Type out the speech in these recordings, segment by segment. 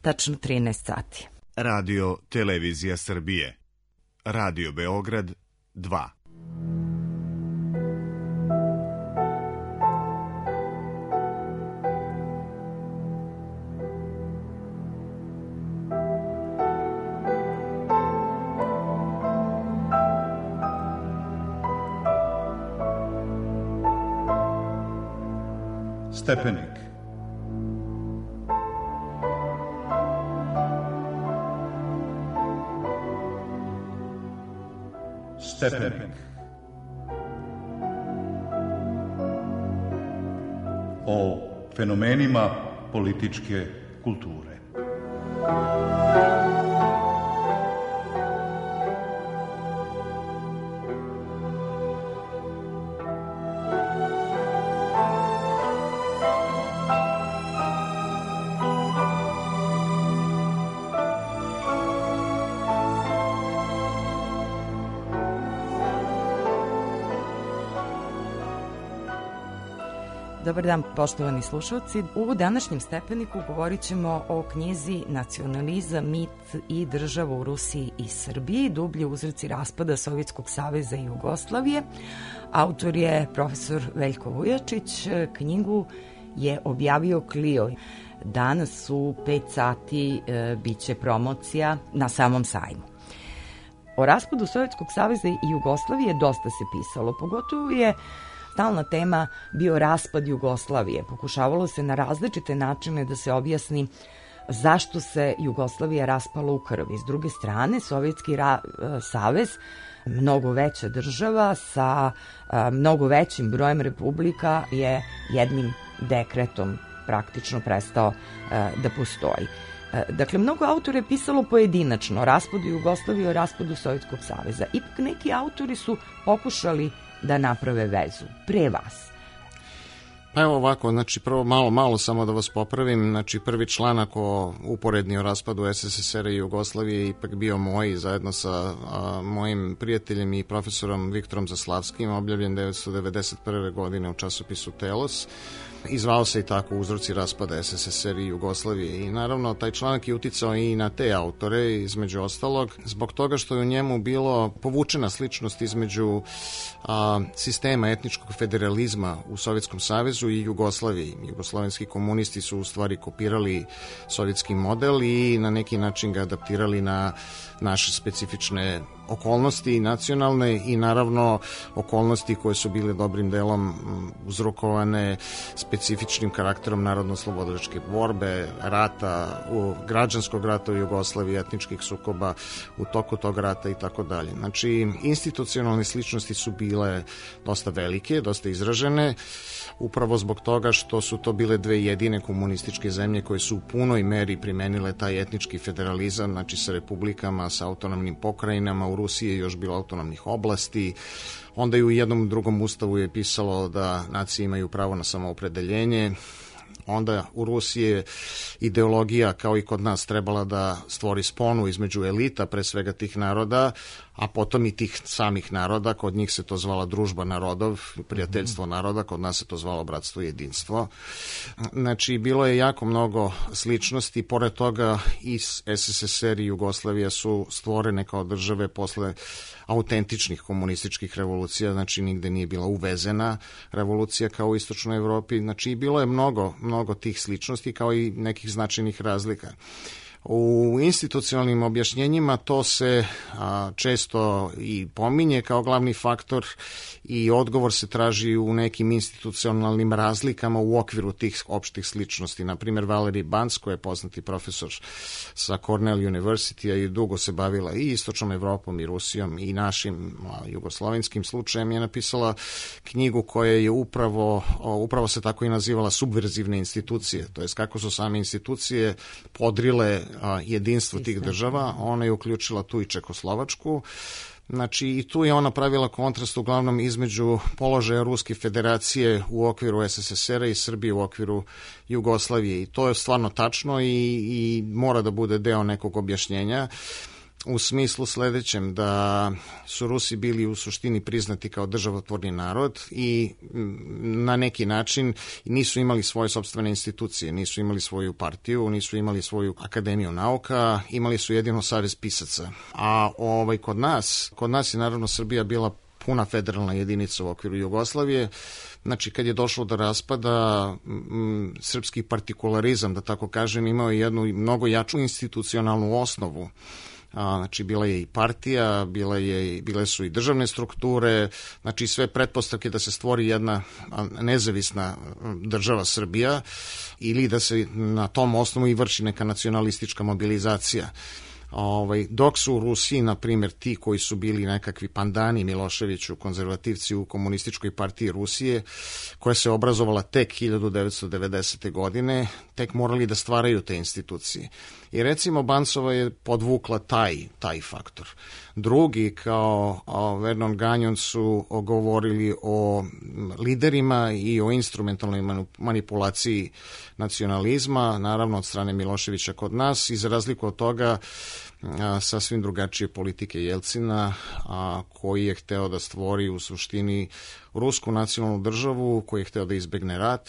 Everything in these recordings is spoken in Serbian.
tačno 13 sati. Radio Televizija Srbije. Radio Beograd 2. Stepenik. Stepenik. O fenomenima političke kulture. Dobar dan, poštovani slušalci. U današnjem Stepeniku govorit ćemo o knjizi Nacionalizam, mit i država u Rusiji i Srbiji, dublji uzroci raspada Sovjetskog saveza i Jugoslavije. Autor je profesor Veljko Vujačić. Knjigu je objavio Clio. Danas u 5 sati biće promocija na samom sajmu. O raspadu Sovjetskog saveza i Jugoslavije dosta se pisalo, pogotovo je stalna tema bio raspad Jugoslavije. Pokušavalo se na različite načine da se objasni zašto se Jugoslavija raspala u krvi. S druge strane, Sovjetski savez, mnogo veća država sa mnogo većim brojem republika, je jednim dekretom praktično prestao da postoji. Dakle, mnogo autora je pisalo pojedinačno o raspadu Jugoslavije, o raspadu Sovjetskog saveza. Ipak neki autori su pokušali da naprave vezu pre vas. Pa evo ovako, znači prvo malo samo da vas popravim, znači prvi članak o uporedni o raspadu SSSR i Jugoslavije je ipak bio moj, zajedno sa mojim prijateljem i profesorom Viktorom Zaslavskim, objavljen 1991. godine u časopisu Telos. I zvao se i tako Uzroci raspada SSSR i Jugoslavije. I naravno taj članak je uticao i na te autore, između ostalog, zbog toga što je u njemu bilo povučena sličnost između sistema etničkog federalizma u Sovjetskom savezu i Jugoslaviji. Jugoslovenski komunisti su u stvari kopirali sovjetski model i na neki način ga adaptirali na naše specifične okolnosti nacionalne i naravno okolnosti koje su bile dobrim delom uzrokovane specifičnim karakterom narodno-slobodilačke borbe, rata, građanskog rata u Jugoslaviji, etničkih sukoba u toku tog rata i tako dalje. Znači, institucionalne sličnosti su bile dosta velike, dosta izražene, upravo zbog toga što su to bile dve jedine komunističke zemlje koje su u punoj meri primenile taj etnički federalizam, znači sa republikama, sa autonomnim pokrajinama. U Rusiji je još bilo autonomnih oblasti. Onda i u jednom drugom ustavu je pisalo da nacije imaju pravo na samoopredeljenje. Onda u Rusiji je ideologija, kao i kod nas, trebala da stvori sponu između elita, pre svega tih naroda, a potom i tih samih naroda. Kod njih se to zvala družba narodov, prijateljstvo naroda, kod nas se to zvalo bratstvo i jedinstvo. Znači, bilo je jako mnogo sličnosti. Pored toga i SSSR i Jugoslavija su stvorene kao države posle autentičnih komunističkih revolucija, znači nigde nije bila uvezena revolucija kao u istočnoj Evropi. Znači, bilo je mnogo tih sličnosti kao i nekih značajnih razlika. U institucionalnim objašnjenjima to se često i pominje kao glavni faktor i odgovor se traži u nekim institucionalnim razlikama u okviru tih opštih sličnosti. Naprimjer, Valerie Bunce, koja je poznati profesor sa Cornell University i dugo se bavila i istočnom Evropom i Rusijom i našim jugoslovenskim slučajem, je napisala knjigu koja je upravo se tako i nazivala Subverzivne institucije, to jest kako su same institucije podrile jedinstvo tih država. Ona je uključila tu i Čekoslovačku. Znači, i tu je ona pravila kontrast uglavnom između položaja Ruske federacije u okviru SSSR-a i Srbije u okviru Jugoslavije. I to je stvarno tačno i mora da bude deo nekog objašnjenja. u smislu sledećem, da su Rusi bili u suštini priznati kao državotvorni narod i na neki način nisu imali svoje sopstvene institucije, nisu imali svoju partiju, nisu imali svoju akademiju nauka, imali su jedino savez pisaca. A kod nas je naravno Srbija bila puna federalna jedinica u okviru Jugoslavije. Znači, kad je došlo do raspada, srpski partikularizam, da tako kažem, imao je jednu mnogo jaču institucionalnu osnovu. Znači, bila je i partija, bile su i državne strukture, znači sve pretpostavke da se stvori jedna nezavisna država Srbija ili da se na tom osnovu i vrši neka nacionalistička mobilizacija. Dok su u Rusiji, na primjer, ti koji su bili nekakvi pandani Miloševiću, konzervativci u komunističkoj partiji Rusije, koja se obrazovala tek 1990. godine, tek morali da stvaraju te institucije. I recimo Bancova je podvukla taj faktor. Drugi, kao Vernon Gagnon, su govorili o liderima i o instrumentalnoj manipulaciji nacionalizma, naravno od strane Miloševića kod nas, i za razliku od toga sasvim drugačije politike Jelcina, koji je hteo da stvori u suštini rusku nacionalnu državu, koji je hteo da izbegne rat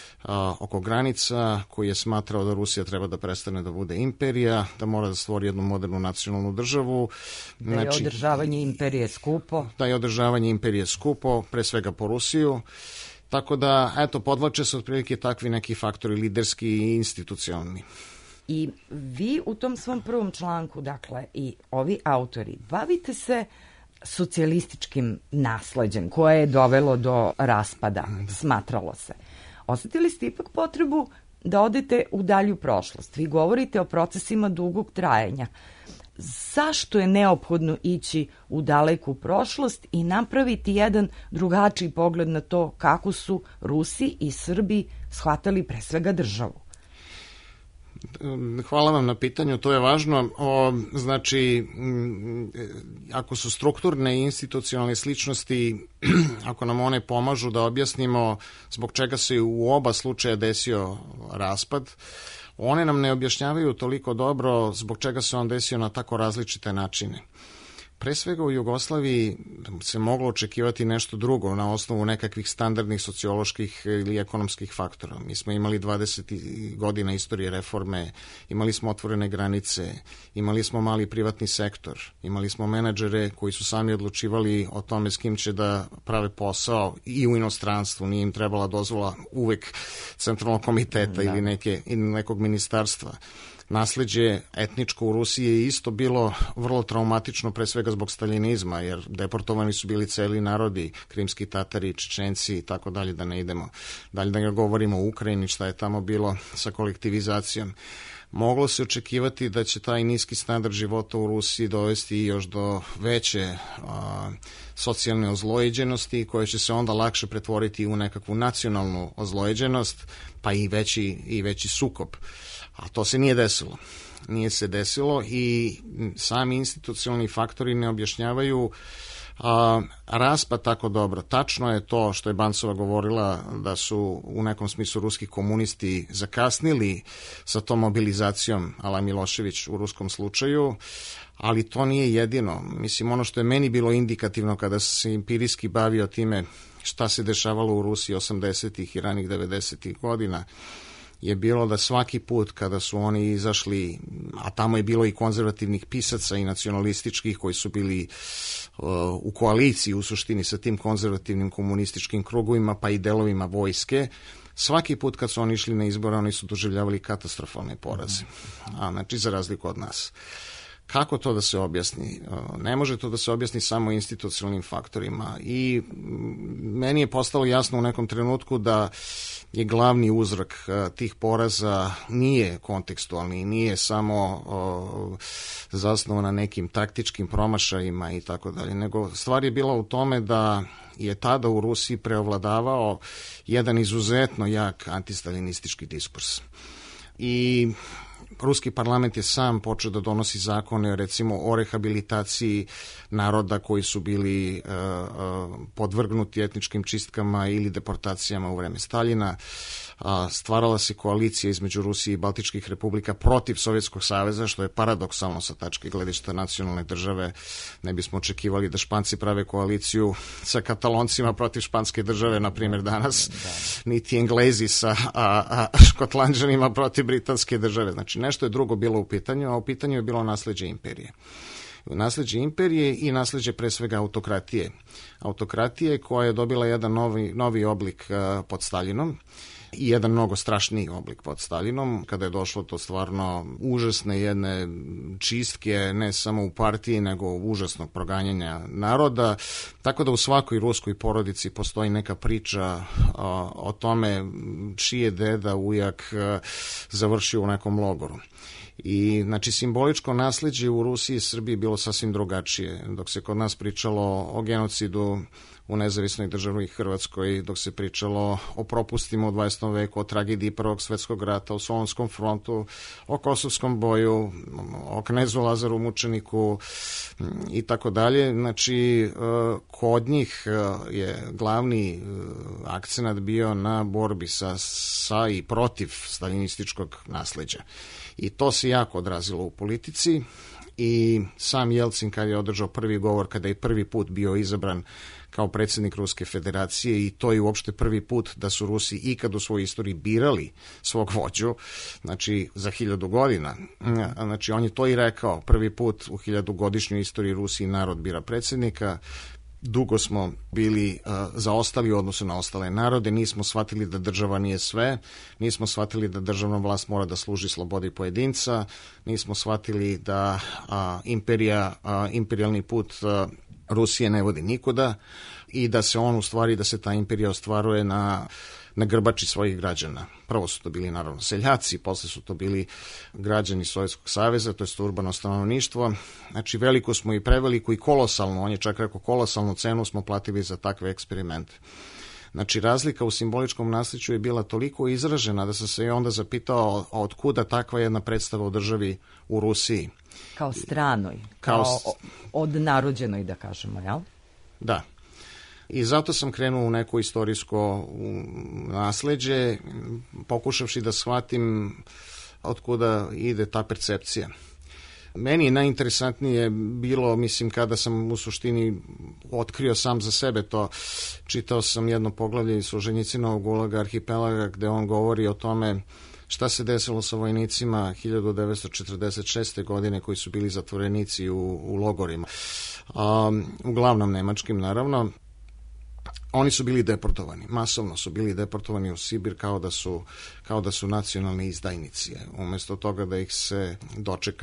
oko granica, koji je smatrao da Rusija treba da prestane da bude imperija, da mora da stvori jednu modernu nacionalnu državu. Da je održavanje imperije skupo. Da je održavanje imperije skupo, pre svega po Rusiju. Tako da, eto, podvlače se otprilike takvi neki faktori liderski i institucionalni. I vi u tom svom prvom članku, dakle, i ovi autori, bavite se socijalističkim nasleđem koje je dovelo do raspada, smatralo se. Osetili ste ipak potrebu da odete u dalju prošlost. Vi govorite o procesima dugog trajanja. Zašto je neophodno ići u daleku prošlost i napraviti jedan drugačiji pogled na to kako su Rusi i Srbi shvatali pre svega državu? Hvala vam na pitanju, to je važno. Znači, ako su strukturne i institucionalne sličnosti, ako nam one pomažu da objasnimo zbog čega se u oba slučaja desio raspad, one nam ne objašnjavaju toliko dobro zbog čega se on desio na tako različite načine. Pre svega u Jugoslaviji se moglo očekivati nešto drugo na osnovu nekakvih standardnih socioloških ili ekonomskih faktora. Mi smo imali 20 godina istorije reforme, imali smo otvorene granice, imali smo mali privatni sektor, imali smo menadžere koji su sami odlučivali o tome s kim će da prave posao i u inostranstvu, nije im trebala dozvola uvek centralnog komiteta ili nekog ministarstva. Nasleđe etničko u Rusiji je isto bilo vrlo traumatično, pre svega zbog staljinizma, jer deportovani su bili celi narodi, krimski Tatari, Čečenci i tako dalje, da ne idemo dalje, da ne govorimo o Ukrajini, šta je tamo bilo sa kolektivizacijom. Moglo se očekivati da će taj niski standard života u Rusiji dovesti još do veće socijalne ozlojeđenosti, koje će se onda lakše pretvoriti u nekakvu nacionalnu ozlojeđenost, pa i veći sukob. A to se nije desilo. Nije se desilo i sami institucionalni faktori ne objašnjavaju raspad tako dobro. Tačno je to što je Bancova govorila da su u nekom smislu ruski komunisti zakasnili sa tom mobilizacijom a la Milošević u ruskom slučaju, ali to nije jedino. Mislim, ono što je meni bilo indikativno kada se empirijski bavio time šta se dešavalo u Rusiji 80-ih i ranih 90-ih godina, je bilo da svaki put kada su oni izašli, a tamo je bilo i konzervativnih pisaca i nacionalističkih koji su bili u koaliciji u suštini sa tim konzervativnim komunističkim krugovima pa i delovima vojske, svaki put kad su oni išli na izbore oni su doživljavali katastrofalne poraze, znači za razliku od nas. Kako to da se objasni? Ne može to da se objasni samo institucionalnim faktorima i meni je postalo jasno u nekom trenutku da je glavni uzrok tih poraza nije kontekstualni, nije samo zasnovan na nekim taktičkim promašajima i tako dalje, nego stvar je bila u tome da je tada u Rusiji preovladavao jedan izuzetno jak antistaljinistički diskurs. I ruski parlament je sam počeo da donosi zakone, recimo o rehabilitaciji naroda koji su bili podvrgnuti etničkim čistkama ili deportacijama u vreme Staljina. Stvarala se koalicija između Rusije i Baltičkih republika protiv Sovjetskog saveza, što je paradoksalno sa tačke gledišta nacionalne države. Ne bismo očekivali da Španci prave koaliciju sa Kataloncima protiv španske države, na primjer danas, niti Englezi sa Škotlanđanima protiv britanske države. Znači nešto je drugo bilo u pitanju, a u pitanju je bilo nasleđe imperije. Nasleđe imperije i nasleđe pre svega autokratije. Autokratije koja je dobila jedan novi oblik pod Staljinom i jedan mnogo strašniji oblik pod Staljinom, kada je došlo to stvarno užasne jedne čistke, ne samo u partiji, nego užasnog proganjanja naroda, tako da u svakoj ruskoj porodici postoji neka priča o tome čiji je deda, ujak završio u nekom logoru. I, znači, simboličko nasleđe u Rusiji i Srbiji bilo sasvim drugačije. Dok se kod nas pričalo o genocidu u nezavisnoj državi Hrvatskoj, dok se pričalo o propustima u 20. veku, o tragediji Prvog svetskog rata, o Solonskom frontu, o Kosovskom boju, o knezu Lazaru Mučeniku i tako dalje. Znači, kod njih je glavni akcenat bio na borbi sa i protiv staljinističkog nasleđa. I to se jako odrazilo u politici i sam Jelcin kad je održao prvi govor, kada je prvi put bio izabran kao predsjednik Ruske federacije, i to je uopšte prvi put da su Rusi ikad u svojoj istoriji birali svog vođu, znači za 1000 godina. Znači on je to i rekao, prvi put u 1000-godišnjoj istoriji Rusiji narod bira predsjednika. Dugo smo bili zaostali u odnosu na ostale narode, nismo shvatili da država nije sve, nismo shvatili da državna vlast mora da služi slobodi pojedinca, nismo shvatili da imperijalni put Rusije ne vodi nikuda i da se on u stvari, da se ta imperija ostvaruje na grbači svojih građana. Prvo su to bili naravno seljaci, posle su to bili građani Sovjetskog saveza, to je urbano stanovništvo. Znači veliku smo i preveliku i kolosalnu, on je čak rekao kolosalnu cenu smo platili za takve eksperimente. Znači razlika u simboličkom naslijeđu je bila toliko izražena da sam se i onda zapitao od kuda takva jedna predstava o državi u Rusiji. Kao stranoj, kao odnarođenoj da kažemo, jel? Da. I zato sam krenuo u neko istorijsko nasleđe, pokušavši da shvatim od kuda ide ta percepcija. Meni je najinteresantnije bilo, mislim, kada sam u suštini otkrio sam za sebe to, čitao sam jedno poglavlje iz Solženjicinovog Gulaga arhipelaga gde on govori o tome šta se desilo sa vojnicima 1946. godine koji su bili zatvorenici u logorima, uglavnom nemačkim naravno. Oni su bili deportovani, masovno su bili deportovani u Sibir kao da su nacionalni izdajnici. Umesto toga da ih se dočeka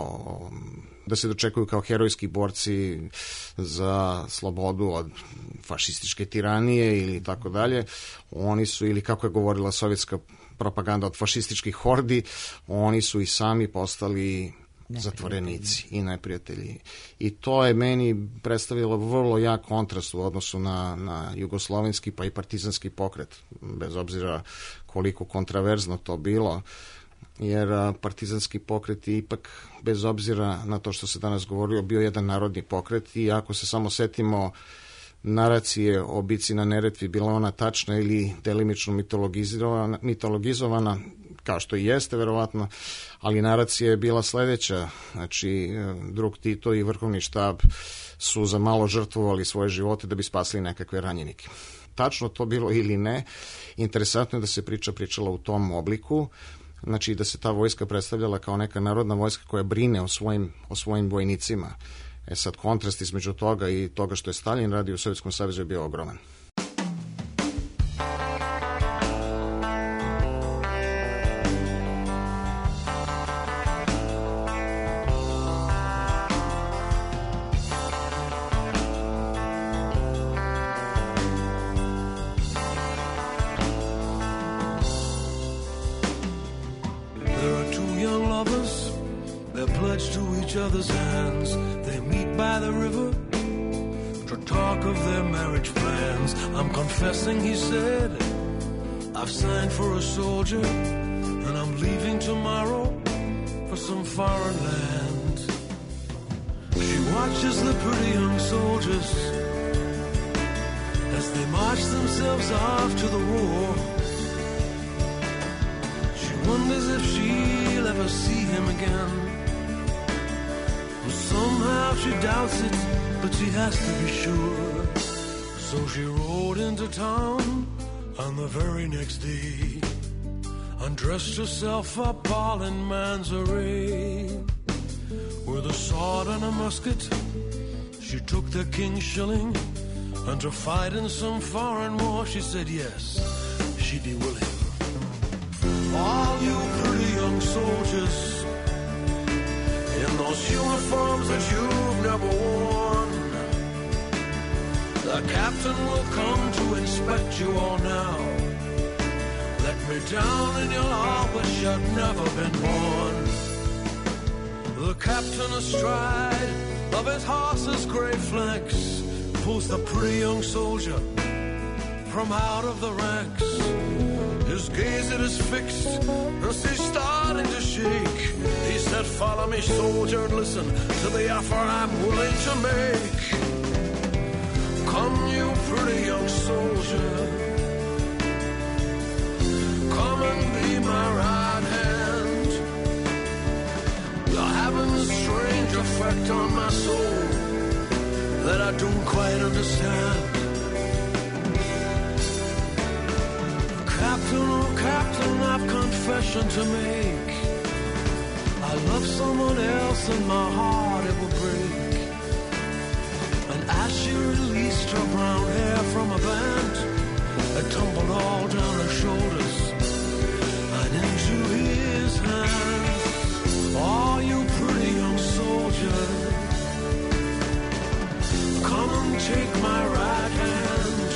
da se dočekuju kao herojski borci za slobodu od fašističke tiranije ili tako dalje, oni su, ili kako je govorila sovjetska propaganda, od fašističkih hordi, oni su i sami postali zatvorenici i neprijatelji. I to je meni predstavilo vrlo jak kontrast u odnosu na jugoslovenski pa i partizanski pokret, bez obzira koliko kontraverzno to bilo, jer partizanski pokret je ipak, bez obzira na to što se danas govorio, bio jedan narodni pokret i ako se samo setimo naracije o bici na Neretvi, bila ona tačna ili delimično mitologizovana, kao što i jeste verovatno, ali naracija je bila sledeća, znači drug Tito i vrhovni štab su za malo žrtvovali svoje živote da bi spasili nekakve ranjenike. Tačno to bilo ili ne, interesantno je da se pričala u tom obliku, znači da se ta vojska predstavljala kao neka narodna vojska koja brine o svojim vojnicima. Sad kontrast između toga i toga što je Staljin radio u Sovjetskom savezu je bio ogroman. some foreign land. She watches the pretty young soldiers as they march themselves off to the war. She wonders if she'll ever see him again. Well, somehow she doubts it, but she has to be sure. So she rode into town on the very next day, undressed herself up all in man's array. With a sword and a musket, she took the king's shilling, and to fight in some foreign war, she said yes, she'd be willing. All you pretty young soldiers in those uniforms that you've never worn, the captain will come to inspect you all now. Let me down and you'll all wish you'd never been born. The captain astride of his horse's great flanks pulls the pretty young soldier from out of the ranks. His gaze it is fixed as he's starting to shake. He said, follow me, soldier, and listen to the offer I'm willing to make. Come, you pretty young soldier, come and be my right hand. You're having a strange effect on my soul that I don't quite understand. Captain, oh Captain, I've confession to make. I love someone else and my heart it will break. And as she released her brown hair from a band, it tumbled all down her shoulders and into his hands. Oh, you pretty young soldier, come and take my right hand.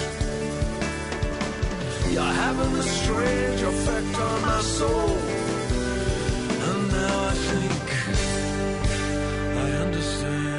You're having a strange effect on my soul, and now I think I understand.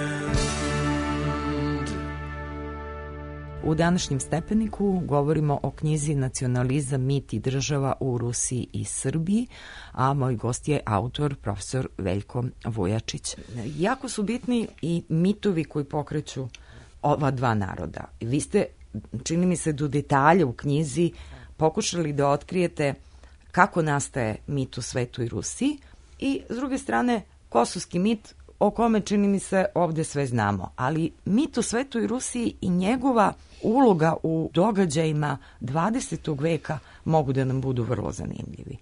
U današnjem stepeniku govorimo o knjizi Nacionalizam, mit i država u Rusiji i Srbiji, a moj gost je autor, profesor Veljko Vujačić. Jako su bitni i mitovi koji pokreću ova dva naroda. Vi ste, čini mi se, do detalja u knjizi pokušali da otkrijete kako nastaje mit u svetu i Rusiji i, s druge strane, kosovski mit o kome, čini mi se, ovde sve znamo. Ali mit u svetu i Rusiji i njegova uloga u događajima 20. veka mogu da nam budu vrlo zanimljivi.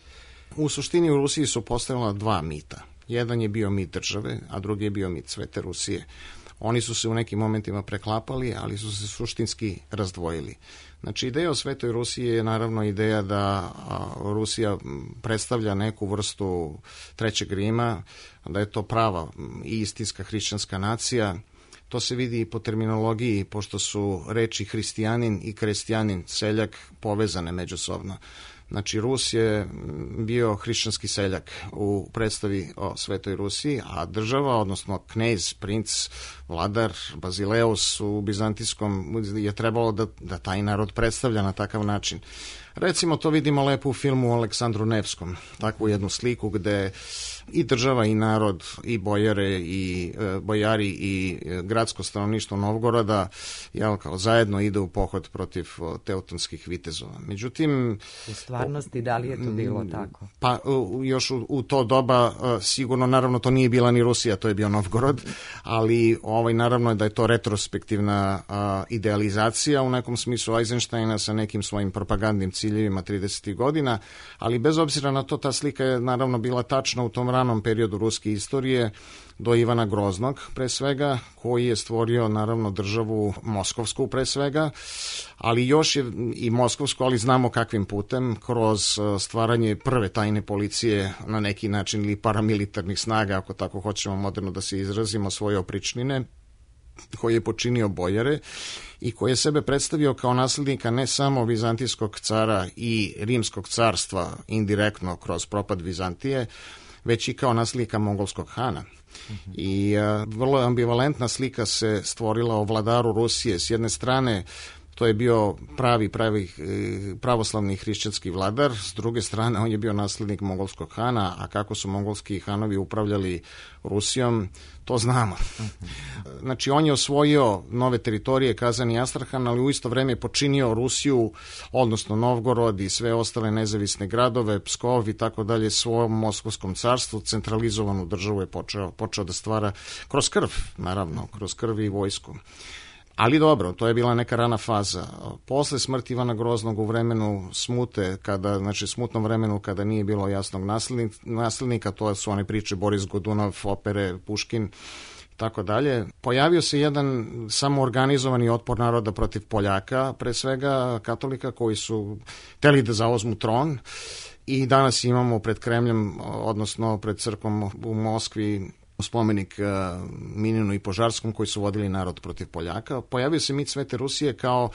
U suštini u Rusiji su postojala dva mita. Jedan je bio mit države, a drugi je bio mit svete Rusije. Oni su se u nekim momentima preklapali, ali su se suštinski razdvojili. Znači, ideja o svetoj Rusiji je naravno ideja da Rusija predstavlja neku vrstu trećeg Rima, da je to prava i istinska hrišćanska nacija. To se vidi i po terminologiji, pošto su reči hristijanin i krestijanin, seljak, povezane međusobno. Znači, Rus je bio hrišćanski seljak u predstavi o svetoj Rusiji, a država, odnosno knez, princ, vladar, Bazileus u bizantijskom je trebalo da taj narod predstavlja na takav način. Recimo, to vidimo lepo u filmu o Aleksandru Nevskom, takvu jednu sliku gde i država i narod i bojare i bojari i gradsko stanovništvo Novgoroda kao zajedno ide u pohod protiv teutonskih vitezova. Međutim, u stvarnosti da li je to bilo tako? Pa još u to doba sigurno, naravno, to nije bila ni Rusija, to je bio Novgorod, ali naravno je da je to retrospektivna idealizacija u nekom smislu Eisensteina sa nekim svojim propagandnim ciljevima 30. godina, ali bez obzira na to, ta slika je naravno bila tačna u tom ranom periodu ruske istorije do Ivana Groznog, pre svega, koji je stvorio naravno državu moskovsku pre svega, ali još je i moskovsku, ali znamo kakvim putem, kroz stvaranje prve tajne policije na neki način ili paramilitarnih snaga, ako tako hoćemo moderno da se izrazimo, svoje opričnine, koji je počinio bojare i koji je sebe predstavio kao naslednika ne samo vizantijskog cara i rimskog carstva indirektno kroz propad Vizantije, već i kao naslednika mongolskog hana. I vrlo ambivalentna slika se stvorila o vladaru Rusije. S jedne strane, To je bio pravi pravoslavni hrišćanski vladar. S druge strane, on je bio naslednik mongolskog hana, a kako su mongolski hanovi upravljali Rusijom, to znamo. Znači, on je osvojio nove teritorije, Kazan i Astrahan, ali u isto vreme je počinio Rusiju, odnosno Novgorod i sve ostale nezavisne gradove, Pskov i tako dalje, svojom Moskovskom carstvu, centralizovanu državu je počeo da stvara kroz krv, naravno, kroz krv i vojsku. Ali dobro, to je bila neka rana faza. Posle smrti Ivana Groznog u vremenu smute, smutnom vremenu kada nije bilo jasnog naslednika, to su one priče Boris Godunov, opere, Puškin, tako dalje. Pojavio se jedan samoorganizovani otpor naroda protiv Poljaka, pre svega katolika koji su hteli da zauzmu tron, i danas imamo pred Kremljem, odnosno pred crkvom u Moskvi, spomenik Mininu i Požarskom koji su vodili narod protiv Poljaka. Pojavio se mit Svete Rusije kao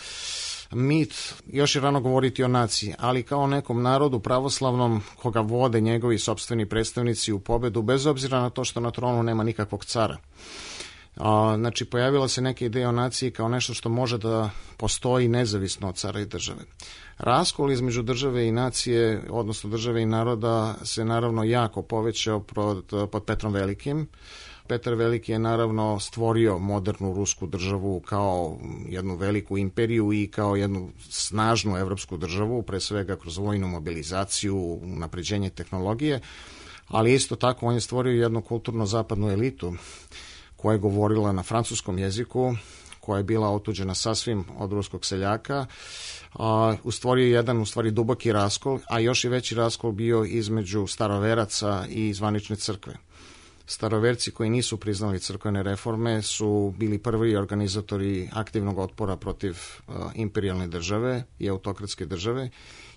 mit, još je rano govoriti o naciji, ali kao nekom narodu pravoslavnom koga vode njegovi sopstveni predstavnici u pobedu, bez obzira na to što na tronu nema nikakvog cara. Znači, pojavila se neka ideja o naciji kao nešto što može da postoji nezavisno od cara i države. Raskol između države i nacije, odnosno države i naroda, se naravno jako povećao pod Petrom Velikim. Petar Veliki je naravno stvorio modernu rusku državu kao jednu veliku imperiju i kao jednu snažnu evropsku državu, pre svega kroz vojnu mobilizaciju, unapređenje tehnologije, ali isto tako on je stvorio jednu kulturno zapadnu elitu koja je govorila na francuskom jeziku, koja je bila otuđena sasvim od ruskog seljaka. Stvorio je jedan duboki raskol, a još je veći raskol bio između staroveraca i zvanične crkve. Staroverci koji nisu priznali crkvene reforme su bili prvi organizatori aktivnog otpora protiv imperijalne države i autokratske države,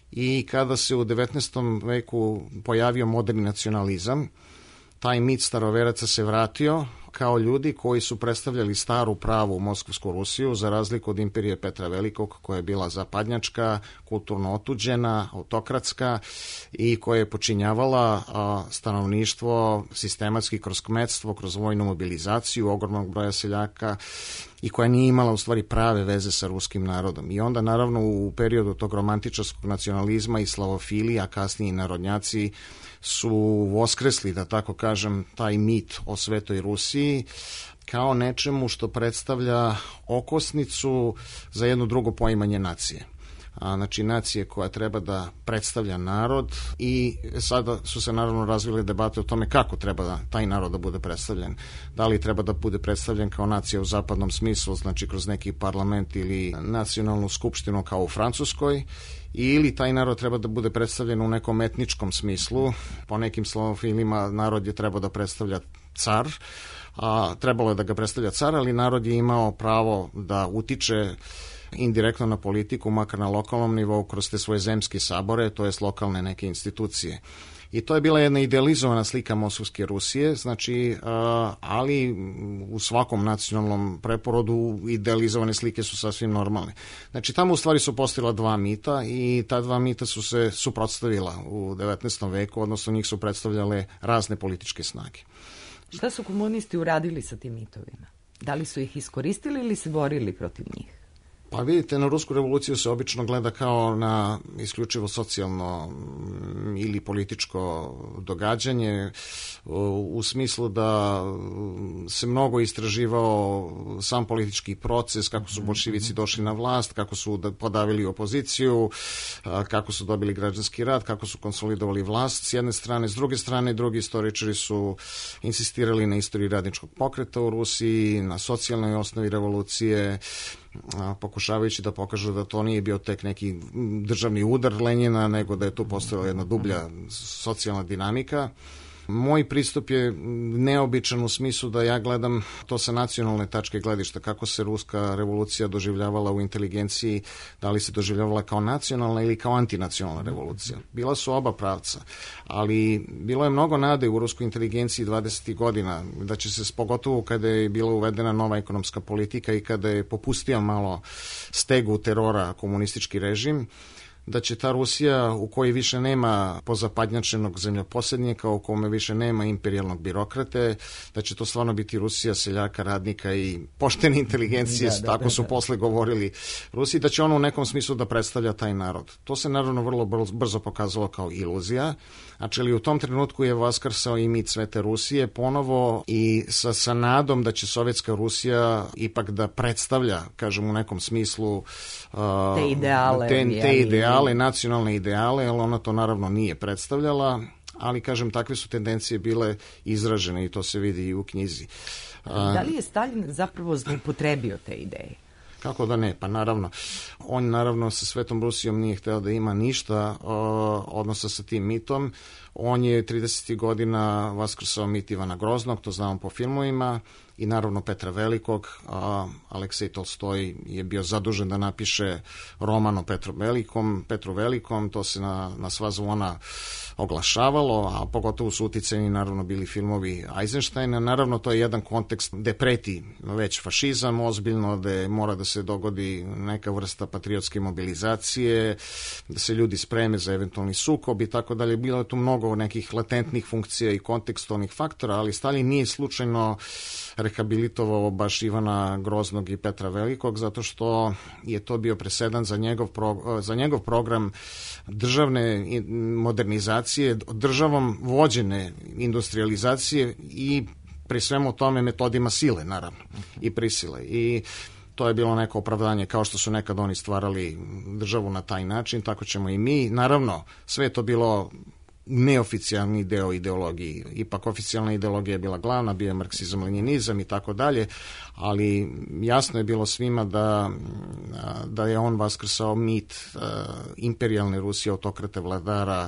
i kada se u 19. veku pojavio moderni nacionalizam, taj mit staroveraca se vratio kao ljudi koji su predstavljali staru pravu Moskovsku Rusiju, za razliku od imperije Petra Velikog, koja je bila zapadnjačka, kulturno otuđena, autokratska i koja je počinjavala stanovništvo sistematski kroz kmetstvo, kroz vojnu mobilizaciju ogromnog broja seljaka i koja nije imala u stvari prave veze sa ruskim narodom. I onda naravno u periodu tog romantičarskog nacionalizma i slavofili, a kasnije i narodnjaci, su voskresli, da tako kažem, taj mit o Svetoj Rusiji kao nečemu što predstavlja okosnicu za jedno drugo poimanje nacije. Znači, nacije koja treba da predstavlja narod, i sada su se naravno razvile debate o tome kako treba taj narod da bude predstavljen. Da li treba da bude predstavljen kao nacija u zapadnom smislu, znači kroz neki parlament ili nacionalnu skupštinu kao u Francuskoj, ili taj narod treba da bude predstavljen u nekom etničkom smislu. Po nekim slavofilima narod je trebao da predstavlja car, trebalo je da ga predstavlja car, ali narod je imao pravo da utiče indirektno na politiku, makar na lokalnom nivou, kroz te svoje zemske sabore, to jest lokalne neke institucije. I to je bila jedna idealizovana slika Moskovske Rusije, znači, ali u svakom nacionalnom preporodu idealizovane slike su sasvim normalne. Znači, tamo u stvari su postojala dva mita i ta dva mita su se suprotstavila u 19. veku, odnosno njih su predstavljale razne političke snage. Šta su komunisti uradili sa tim mitovima? Da li su ih iskoristili ili se borili protiv njih? Pa vidite, na rusku revoluciju se obično gleda kao na isključivo socijalno ili političko događanje, u smislu da se mnogo istraživao sam politički proces, kako su bolševici došli na vlast, kako su podavili opoziciju, kako su dobili građanski rat, kako su konsolidovali vlast s jedne strane. S druge strane, drugi istoričari su insistirali na istoriji radničkog pokreta u Rusiji, na socijalnoj osnovi revolucije, pokušavajući da pokažu da to nije bio tek neki državni udar Lenjina, nego da je tu postojala jedna dublja socijalna dinamika. Moj pristup je neobičan u smislu da ja gledam to sa nacionalne tačke gledišta, kako se ruska revolucija doživljavala u inteligenciji, da li se doživljavala kao nacionalna ili kao antinacionalna revolucija. Bila su oba pravca, ali bilo je mnogo nade u ruskoj inteligenciji 20. godina, da će se, pogotovo kada je bila uvedena nova ekonomska politika i kada je popustio malo stegu terora komunistički režim, da će ta Rusija u kojoj više nema pozapadnjačenog zemljoposednika, u kome više nema imperijalnog birokrate, da će to stvarno biti Rusija seljaka, radnika i poštene inteligencije, tako su posle govorili Rusi, da će ono u nekom smislu da predstavlja taj narod. To se naravno vrlo brzo pokazalo kao iluzija, znači u tom trenutku je vaskrsao i mit Svete Rusije ponovo i sa nadom da će sovjetska Rusija ipak da predstavlja, kažem u nekom smislu, te ideale, nacionalne ideale, ali ona to naravno nije predstavljala, ali kažem takve su tendencije bile izražene i to se vidi i u knjizi. Da li je Stalin zapravo zloupotrebio te ideje? Kako da ne, pa naravno. On naravno sa Svetom Rusijom nije hteo da ima ništa odnosa sa tim mitom. On je 30. godina vaskrsao mit Ivana Groznog, to znamo po filmovima, i naravno Petra Velikog. Aleksej Tolstoj je bio zadužen da napiše roman o Petru Velikom, to se na sva zvona oglašavalo, a pogotovo su uticajni naravno bili filmovi Eisensteina. Naravno to je jedan kontekst gde preti već fašizam ozbiljno, gde mora da se dogodi neka vrsta patriotske mobilizacije, da se ljudi spreme za eventualni sukob i tako dalje. Bilo je tu mnogo nekih latentnih funkcija i kontekstualnih faktora, ali Stalin nije slučajno rehabilitovao baš Ivana Groznog i Petra Velikog, zato što je to bio presedan za njegov program državne modernizacije, državom vođene industrializacije i pri svemu tome metodima sile, naravno, i prisile. I to je bilo neko opravdanje, kao što su nekad oni stvarali državu na taj način, tako ćemo i mi. Naravno, sve je to bilo neoficijalni deo ideologiji. Ipak oficijalna ideologija je bila glavna, bio je marksizam, lenjinizam i tako dalje, ali jasno je bilo svima da je on vaskrsao mit imperijalne Rusije, autokrate, vladara,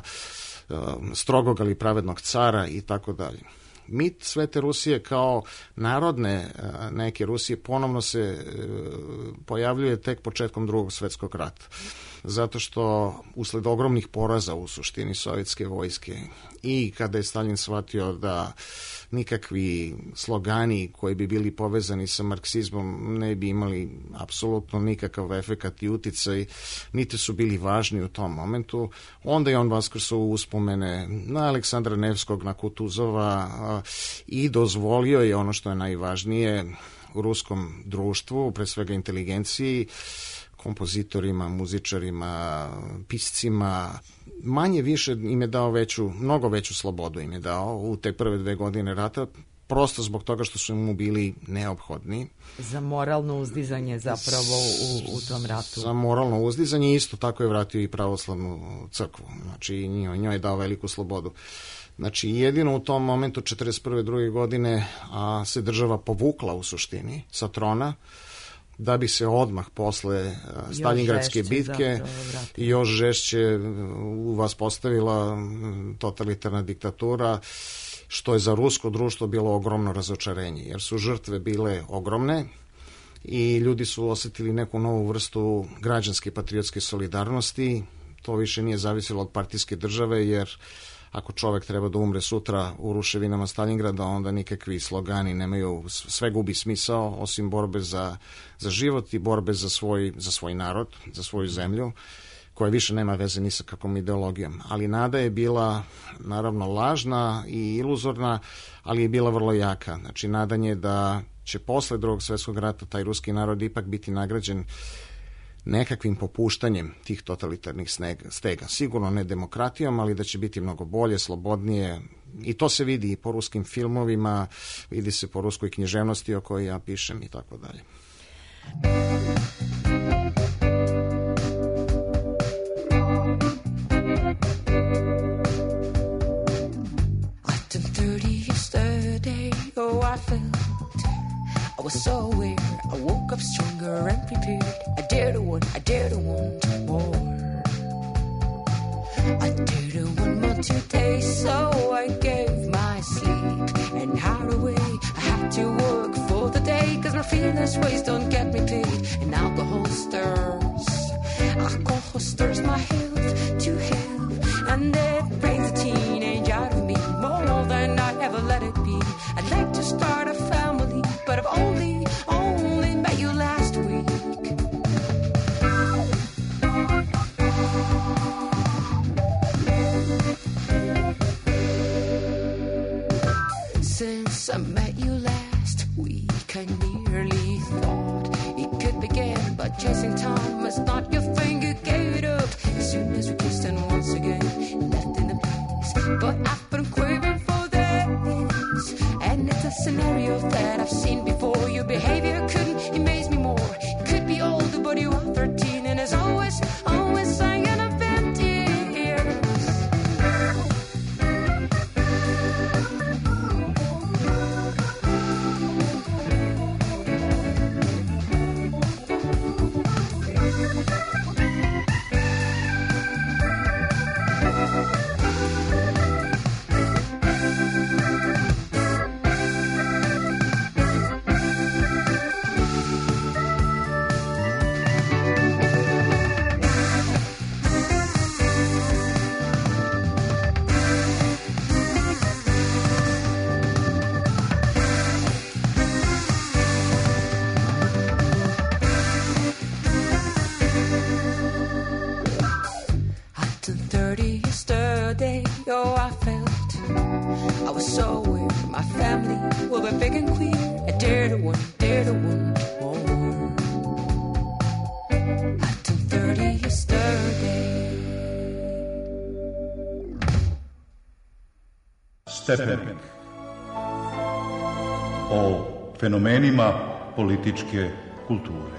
strogog ali pravednog cara i tako dalje. Mit Svete Rusije kao narodne neke Rusije ponovno se pojavljuje tek početkom Drugog svjetskog rata. Zato što usled ogromnih poraza u suštini sovjetske vojske i kada je Stalin shvatio da nikakvi slogani koji bi bili povezani sa marksizmom ne bi imali apsolutno nikakav efekat i uticaj, niti su bili važni u tom momentu, onda je on vaskrsao uspomene na Aleksandra Nevskog, na Kutuzova i dozvolio je ono što je najvažnije u ruskom društvu, pre svega inteligenciji, kompozitorima, muzičarima, piscima, manje više im je dao mnogo veću slobodu im je dao u te prve 2 godine rata, prosto zbog toga što su mu bili neophodni. Za moralno uzdizanje zapravo u tom ratu. Za moralno uzdizanje isto tako je vratio i pravoslavnu crkvu, znači njoj je dao veliku slobodu. Znači jedino u tom momentu 41. 2. godine se država povukla u suštini sa trona, da bi se odmah posle Staljingradske bitke i još žešće u vas postavila totalitarna diktatura, što je za rusko društvo bilo ogromno razočarenje, jer su žrtve bile ogromne i ljudi su osetili neku novu vrstu građanske patriotske solidarnosti. To više nije zavisilo od partijske države, jer ako čovek treba da umre sutra u ruševinama Staljingrada, onda nikakvi slogani nemaju, sve gubi smisao, osim borbe za život i borbe za svoj narod, za svoju zemlju, koja više nema veze ni sa kakvom ideologijom. Ali nada je bila naravno lažna i iluzorna, ali je bila vrlo jaka. Znači nadanje da će posle Drugog svjetskog rata taj ruski narod ipak biti nagrađen nekakvim popuštanjem tih totalitarnih stega. Sigurno ne demokratijom, ali da će biti mnogo bolje, slobodnije. I to se vidi i po ruskim filmovima, vidi se po ruskoj književnosti o kojoj ja pišem i tako dalje. I was so weird, I woke up stronger and prepared. I dare to want more. I dare to want more today, so I gave my sleep and hide away. I had to work for the day, cause my feelings ways don't get me paid. And alcohol stirs my health to hell, and it brings a teenage out of me more than I ever let it be. I'd like to start a family, but I've only met you last week. since I met you last week. I nearly thought it could begin, but chasing time was not your thing. You gave it up as soon as we kissed, and once again left in the place. But I've been craving for this, and it's a scenario that I've seen before. Your behavior couldn't amaze me more. You could be older, but you are 13, and as always sang an event years. Oh, I felt I was so weird. My family will be big and queer. I dare to want more. I turned 30 yesterday. Stepenik. O fenomenima političke kulture.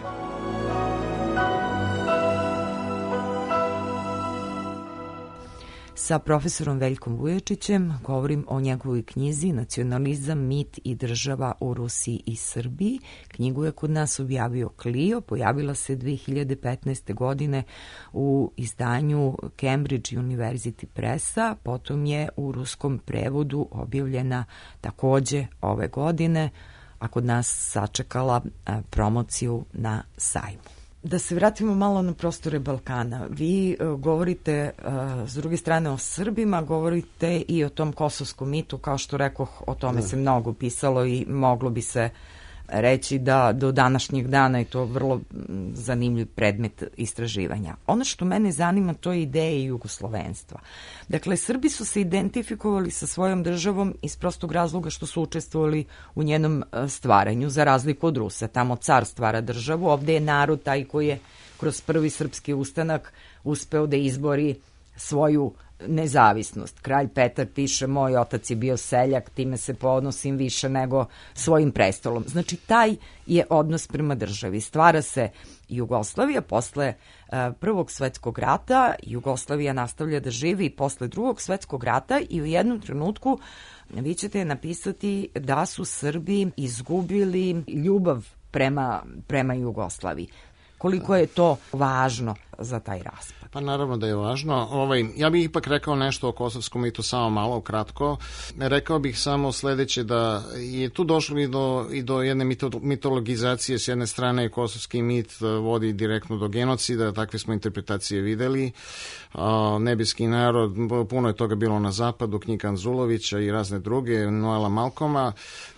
Sa profesorom Veljkom Vujačićem govorim o njegovoj knjizi Nacionalizam, mit i država u Rusiji i Srbiji. Knjigu je kod nas objavio Clio, pojavila se 2015. godine u izdanju Cambridge University Pressa, potom je u ruskom prevodu objavljena takođe ove godine, a kod nas sačekala promociju na sajmu. Da se vratimo malo na prostore Balkana. Vi govorite s druge strane o Srbima, govorite i o tom kosovskom mitu, kao što rekoh, o tome se mnogo pisalo i moglo bi se reći da do današnjeg dana je to vrlo zanimljiv predmet istraživanja. Ono što mene zanima, to je ideja jugoslovenstva. Dakle, Srbi su se identifikovali sa svojom državom iz prostog razloga što su učestvovali u njenom stvaranju, za razliku od Rusa. Tamo car stvara državu, ovde je narod taj koji je kroz prvi srpski ustanak uspeo da izbori svoju nezavisnost. Kralj Petar piše, moj otac je bio seljak, time se ponosim više nego svojim prestolom. Znači, taj je odnos prema državi. Stvara se Jugoslavija posle Prvog svetskog rata, Jugoslavija nastavlja da živi i posle Drugog svetskog rata i u jednom trenutku vi ćete napisati da su Srbi izgubili ljubav prema Jugoslaviji. Koliko je to važno za taj raspad? Pa naravno da je važno. Ja bih ipak rekao nešto o kosovskom mitu, samo malo, kratko. Rekao bih samo sledeće, da je tu došlo i do jedne mitologizacije. S jedne strane, kosovski mit vodi direktno do genocida, takve smo interpretacije videli. Nebeski narod, puno je toga bilo na zapadu, knjiga Anzulovića i razne druge, Noela Malkoma.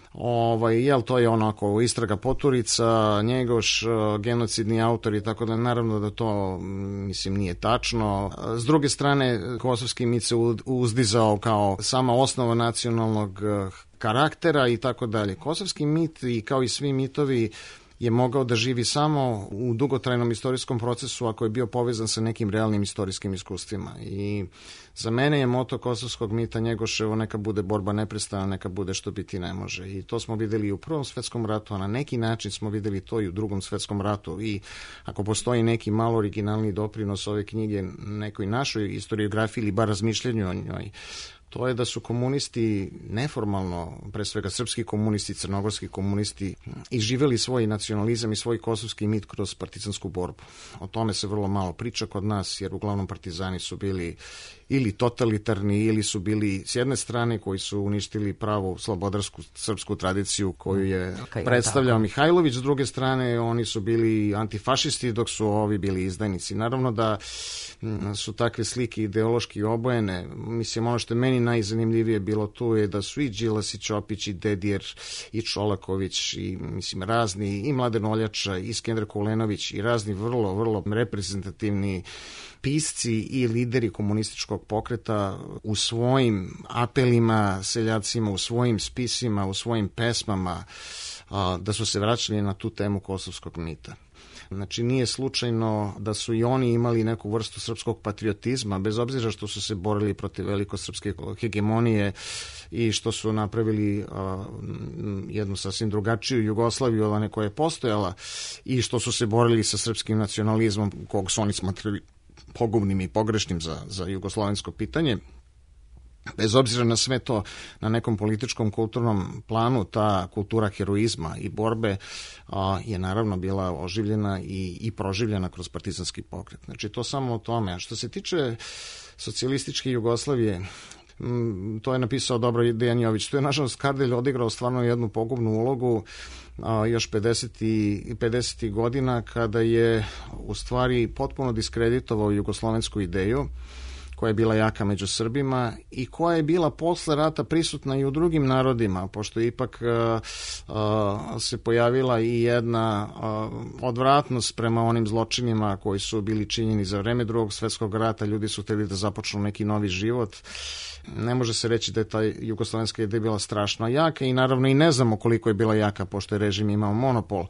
To je onako istraga Poturica, Njegoš, genocidni autor i tako da, naravno da to nije tačno. S druge strane, kosovski mit se uzdizao kao sama osnova nacionalnog karaktera i tako dalje. Kosovski mit, i kao i svi mitovi, je mogao da živi samo u dugotrajnom istorijskom procesu ako je bio povezan sa nekim realnim istorijskim iskustvima. I za mene je moto kosovskog mita Njegoševo, neka bude borba neprestana, neka bude što biti ne može. I to smo videli i u Prvom svetskom ratu, a na neki način smo videli to i u Drugom svetskom ratu. I ako postoji neki malo originalni doprinos ove knjige nekoj našoj historiografiji ili bar razmišljenju o njoj, to je da su komunisti neformalno, pre svega srpski komunisti, crnogorski komunisti, izživeli svoj nacionalizam i svoj kosovski mit kroz partizansku borbu. O tome se vrlo malo priča kod nas, jer uglavnom partizani su bili ili totalitarni, ili su bili s jedne strane koji su uništili pravu slobodarsku srpsku tradiciju koju je predstavljao Mihajlović, s druge strane oni su bili antifašisti dok su ovi bili izdajnici. Naravno da su takve slike ideološki obojene. Mislim, ono što je meni meni najzanimljivije bilo tu je da su i Đilas i Ćopić i Dedijer i Čolaković i mislim razni i Mladen Oljača i Skender Kulenović i razni vrlo, vrlo reprezentativni pisci i lideri komunističkog pokreta u svojim apelima seljacima, u svojim spisima, u svojim pesmama, da su se vraćali na tu temu kosovskog mita. Znači nije slučajno da su i oni imali neku vrstu srpskog patriotizma, bez obzira što su se borili protiv velikosrpske hegemonije i što su napravili jednu sasvim drugačiju Jugoslaviju od one koja je postojala i što su se borili sa srpskim nacionalizmom kog su oni smatrali pogubnim i pogrešnim za jugoslovensko pitanje. Bez obzira na sve to, na nekom političkom kulturnom planu, ta kultura heroizma i borbe je naravno bila oživljena i proživljena kroz partizanski pokret. Znači to samo o tome. A što se tiče socijalističke Jugoslavije, to je napisao dobro Dejan Jović. Tu je nažalost Kardelj odigrao stvarno jednu pogubnu ulogu još 50. godina kada je u stvari potpuno diskreditovao jugoslovensku ideju koja je bila jaka među Srbima i koja je bila posle rata prisutna i u drugim narodima, pošto ipak se pojavila i jedna odvratnost prema onim zločinima koji su bili činjeni za vreme Drugog svjetskog rata. Ljudi su hteli da započnu neki novi život. Ne može se reći da je ta jugoslovenska ideja bila strašno jaka i naravno i ne znamo koliko je bila jaka, pošto je režim imao monopol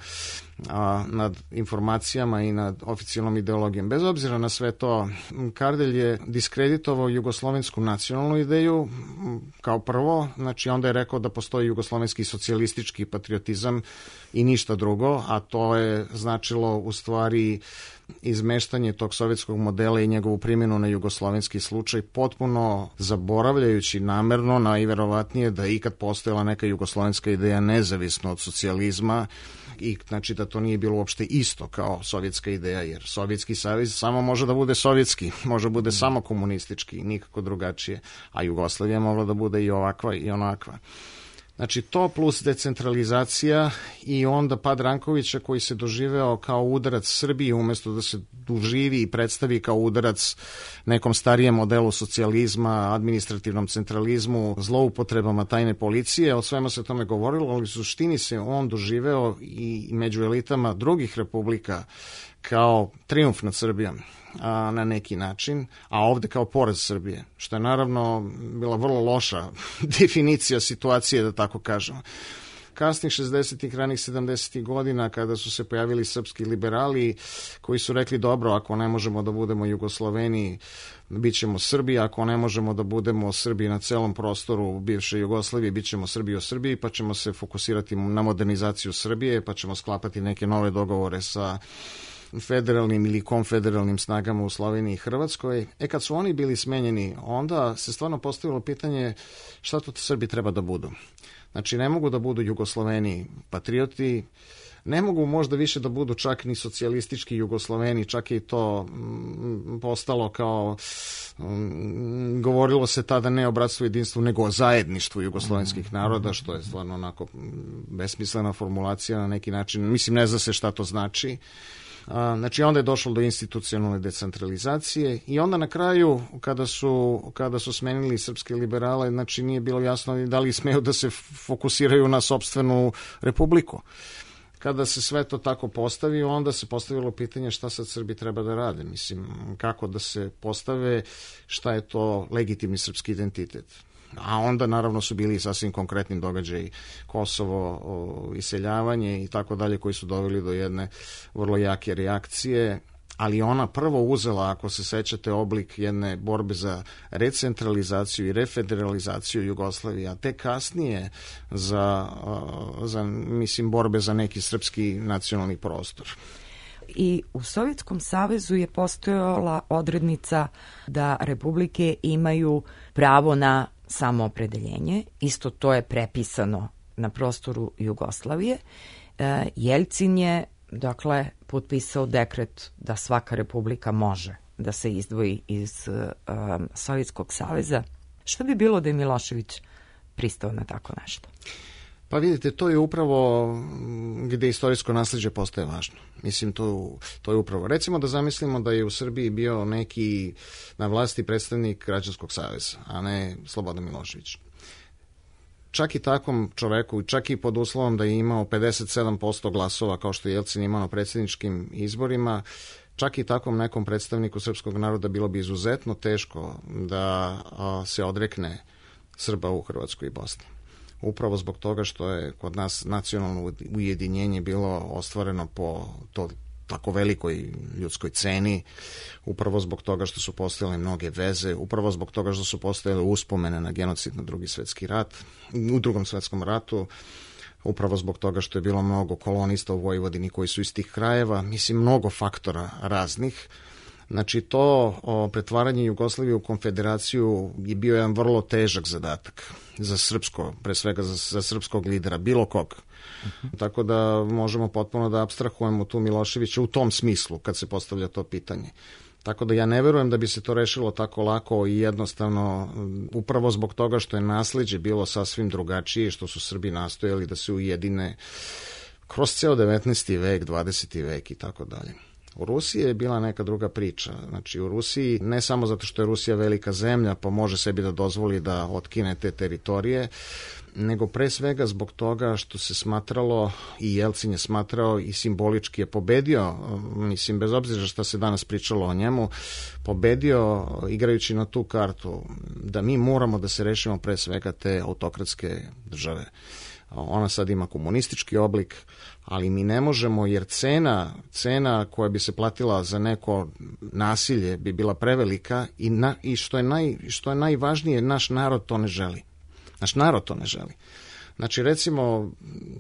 nad informacijama i nad oficijalnom ideologijom. Bez obzira na sve to, Kardelj je diskreditovao jugoslovensku nacionalnu ideju kao prvo, znači onda je rekao da postoji jugoslovenski socijalistički patriotizam i ništa drugo, a to je značilo u stvari izmeštanje tog sovjetskog modela i njegovu primjenu na jugoslovenski slučaj, potpuno zaboravljajući namerno najverovatnije da je ikad postojala neka jugoslovenska ideja nezavisno od socijalizma i znači da to nije bilo uopšte isto kao sovjetska ideja, jer Sovjetski savez samo može da bude sovjetski, može bude samo komunistički, nikako drugačije, a Jugoslavija mogla da bude i ovakva i onakva. Znači to plus decentralizacija i onda pad Rankovića koji se doživeo kao udarac Srbiji umjesto da se doživi i predstavi kao udarac nekom starijem modelu socijalizma, administrativnom centralizmu, zloupotrebama tajne policije. O svema se tome govorilo, ali u suštini se on doživeo i među elitama drugih republika kao trijumf nad Srbijom na neki način, a ovde kao poraz Srbije, što je naravno bila vrlo loša definicija situacije, da tako kažemo. Kasnih 60-ih, ranih 70-ih godina, kada su se pojavili srpski liberali koji su rekli dobro, ako ne možemo da budemo Jugosloveni, bit ćemo Srbi, ako ne možemo da budemo Srbi na celom prostoru bivše Jugoslavije, bit ćemo Srbi u Srbiji, pa ćemo se fokusirati na modernizaciju Srbije, pa ćemo sklapati neke nove dogovore sa federalnim ili konfederalnim snagama u Sloveniji i Hrvatskoj. Kad su oni bili smenjeni, onda se stvarno postavilo pitanje šta to Srbi treba da budu. Znači, ne mogu da budu Jugosloveni patrioti, ne mogu možda više da budu čak ni socijalistički Jugosloveni, čak i to postalo kao, govorilo se tada ne o bratstvu i jedinstvu, nego o zajedništvu jugoslovenskih naroda, što je stvarno onako besmislena formulacija na neki način. Mislim, ne zna se šta to znači. Znači, onda je došlo do institucionalne decentralizacije i onda na kraju, kada su smenili srpske liberale, znači nije bilo jasno da li smeju da se fokusiraju na sopstvenu republiku. Kada se sve to tako postavi, onda se postavilo pitanje šta sad Srbi treba da rade. Mislim, kako da se postave, šta je to legitimni srpski identitet. A onda naravno su bili sasvim konkretni događaji, Kosovo, iseljavanje i tako dalje, koji su doveli do jedne vrlo jake reakcije, ali ona prvo uzela, ako se sećate, oblik jedne borbe za recentralizaciju i refederalizaciju Jugoslavije, a te kasnije za borbe za neki srpski nacionalni prostor. I u Sovjetskom savezu je postojala odrednica da republike imaju pravo na samoopredeljenje. Isto to je prepisano na prostoru Jugoslavije. Jeljcin je, dakle, potpisao dekret da svaka republika može da se izdvoji iz Sovjetskog saveza. Što bi bilo da je Milošević pristao na tako nešto? Pa vidite, to je upravo gde istorijsko nasleđe postaje važno. Mislim, to je upravo. Recimo da zamislimo da je u Srbiji bio neki na vlasti predstavnik Građanskog saveza, a ne Slobodan Milošević. Čak i takvom čoveku, čak i pod uslovom da je imao 57% glasova, kao što je Jelcin imao na predsjedničkim izborima, čak i takvom nekom predstavniku srpskog naroda bilo bi izuzetno teško da se odrekne Srba u Hrvatskoj i Bosni. Upravo zbog toga što je kod nas nacionalno ujedinjenje bilo ostvareno po tako velikoj ljudskoj ceni, upravo zbog toga što su postojale mnoge veze, upravo zbog toga što su postojale uspomene na genocid na u Drugom svetskom ratu, upravo zbog toga što je bilo mnogo kolonista u Vojvodini koji su iz tih krajeva, mislim mnogo faktora raznih. Znači to pretvaranje Jugoslavije u konfederaciju je bio jedan vrlo težak zadatak za srpsko, pre svega za srpskog lidera, bilo kog. Tako da možemo potpuno da apstrahujemo tu Miloševića u tom smislu kad se postavlja to pitanje. Tako da ja ne verujem da bi se to rešilo tako lako i jednostavno, upravo zbog toga što je nasleđe bilo sasvim drugačije, što su Srbi nastojali da se ujedine kroz ceo 19. vek, 20. vek i tako dalje. U Rusiji je bila neka druga priča. Znači u Rusiji, ne samo zato što je Rusija velika zemlja pa može sebi da dozvoli da otkine te teritorije, nego pre svega zbog toga što se smatralo i Jelcin je smatrao i simbolički je pobedio, mislim bez obzira šta se danas pričalo o njemu, pobedio igrajući na tu kartu da mi moramo da se rešimo pre svega te autokratske države. Ona sad ima komunistički oblik, ali mi ne možemo jer cena koja bi se platila za neko nasilje bi bila prevelika i što je najvažnije, naš narod to ne želi. Naš narod to ne želi. Znači recimo